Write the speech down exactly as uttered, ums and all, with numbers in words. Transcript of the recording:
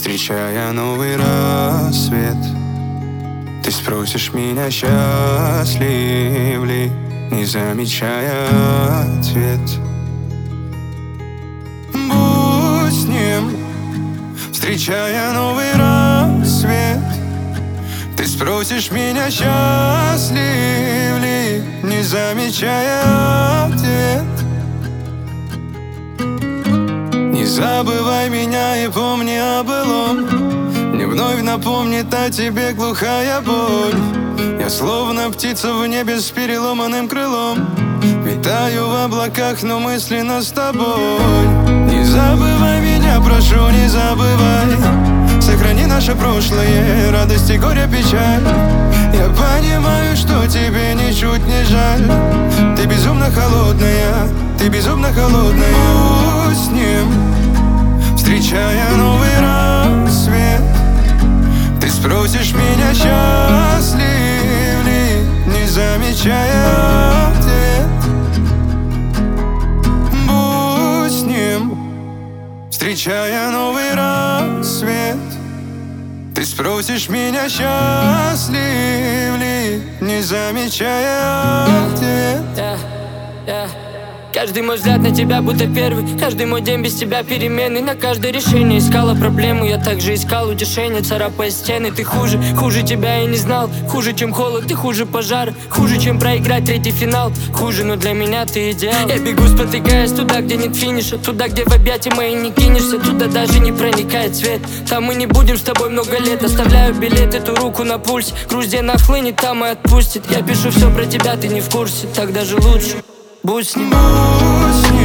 Встречая новый рассвет, ты спросишь меня, счастлив ли, не замечая ответ. Будь с ним, встречая новый рассвет, ты спросишь меня, счастлив ли, не замечая ответ. Не забывай меня и помни о былом, не вновь напомнит о тебе глухая боль. Я словно птица в небе с переломанным крылом, витаю в облаках, но мысленно с тобой. Не забывай меня, прошу, не забывай. Сохрани наше прошлое, радость и горе, печаль. Я понимаю, что тебе ничуть не жаль. Ты безумно холодная, ты безумно холодная. Будь с ним, встречая новый рассвет, ты спросишь меня, счастлив ли, не замечая ответ. Будь с ним, встречая новый рассвет, ты спросишь меня, счастлив ли, не замечая ответ. Yeah, yeah. Каждый мой взгляд на тебя будто первый, каждый мой день без тебя переменный. На каждое решение искала проблему, я также искал утешение, царапая стены. Ты хуже, хуже тебя я не знал, хуже, чем холод, ты хуже пожара, хуже, чем проиграть третий финал. Хуже, но для меня ты идеал. Я бегу, спотыкаясь туда, где нет финиша, туда, где в объятия мои не кинешься, туда даже не проникает свет. Там мы не будем с тобой много лет. Оставляю билет, эту руку на пульсе, грусть где нахлынет, там и отпустит. Я пишу все про тебя, ты не в курсе, так даже лучше. Будь с ним, будь с ним.